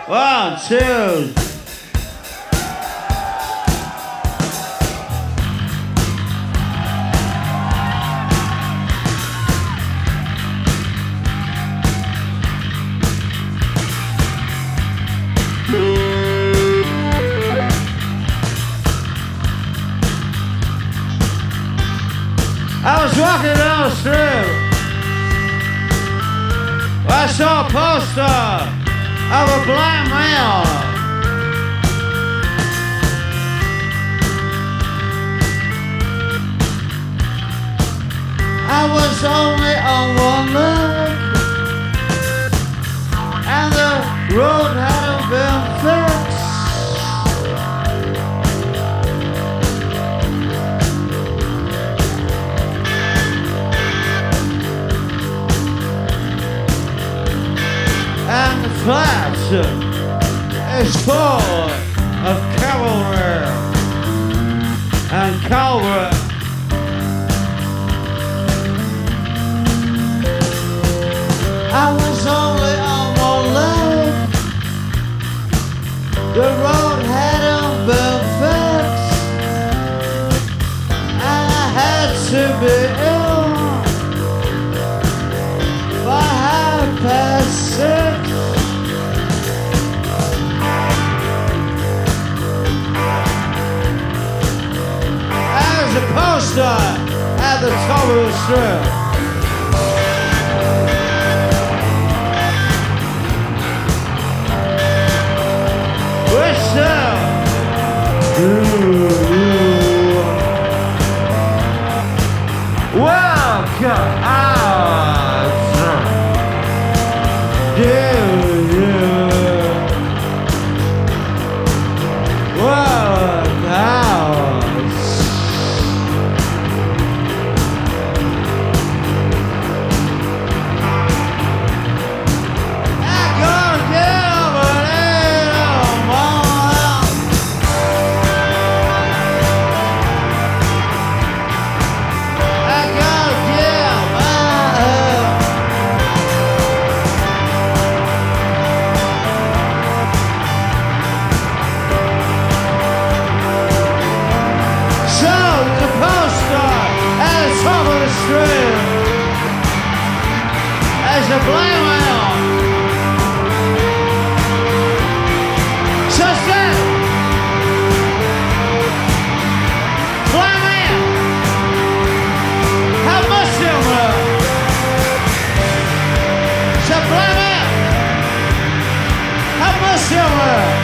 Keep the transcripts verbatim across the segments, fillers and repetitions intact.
One, two. I was walking down the street. I saw a poster of a black man. I was only on one leg, and the road hadn't been fixed. And the flat is full of cavalry and cavalry. I was only on one leg. The road hadn't been fixed, and I had to be ill by half past six. There's a poster at the top of the strip. Welcome out. Yeah, yeah. Welcome out. I'm gonna get over there, mama. I gotta get my So the poster at the top of the street as a black man. So said, black man, how much you were? So black man, how much you were?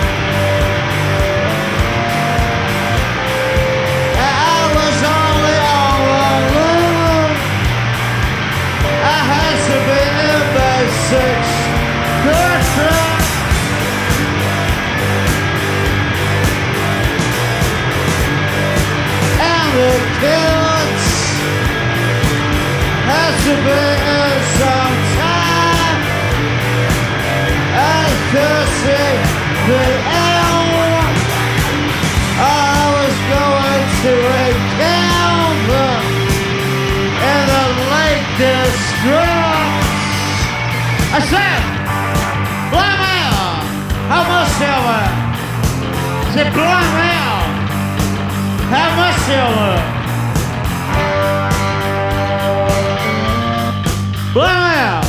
I was only on one leg. I had to be in by six. Good friend. And the kids had to be in some time. I could see the end. I was going to encounter in the Lake District. I said, black man, how much silver? I said, black man, how much silver? Black man,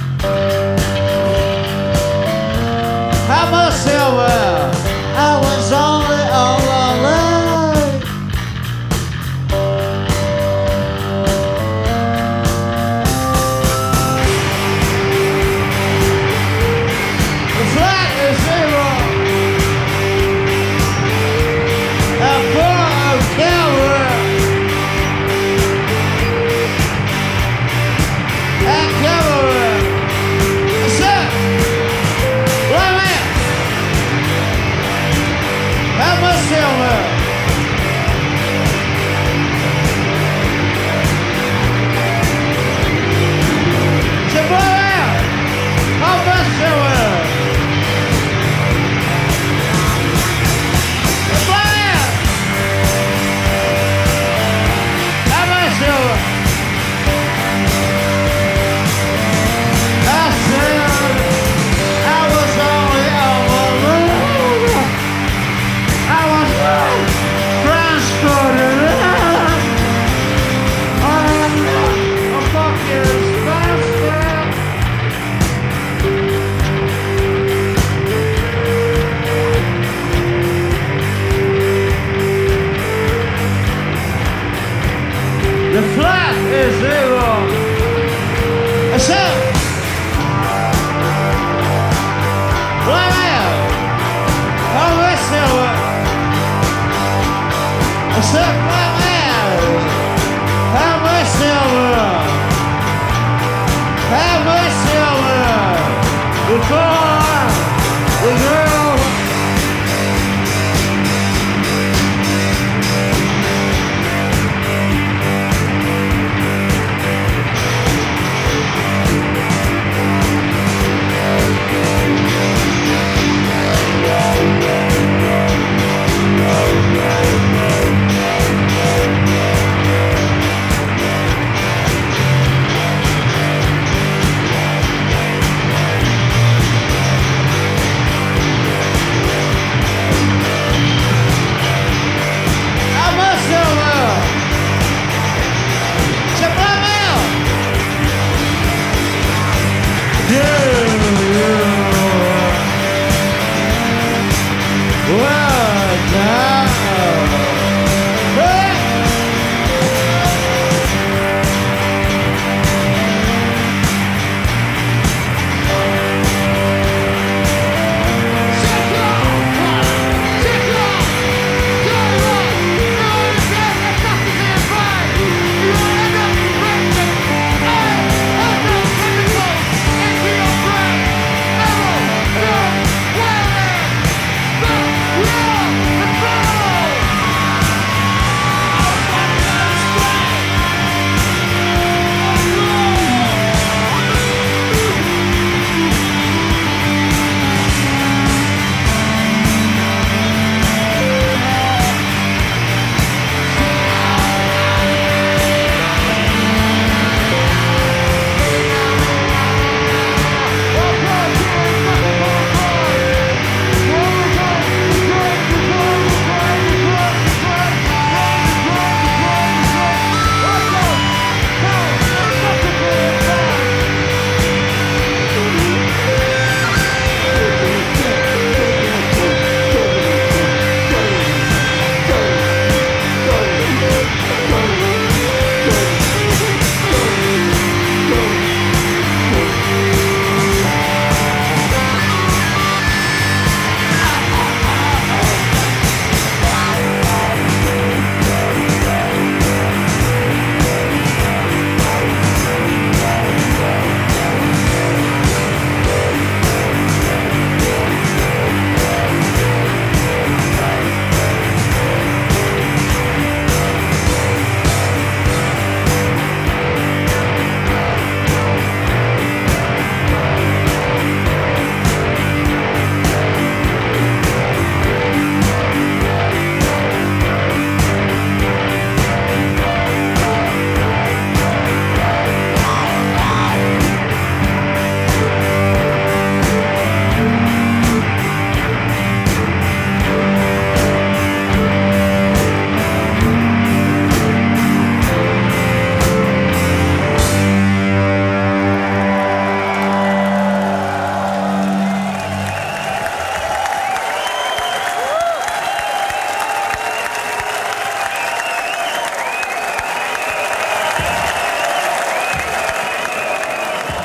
how much silver? I was only on one leg. The flag is zero. A full of cavalry. for the girl. Yeah.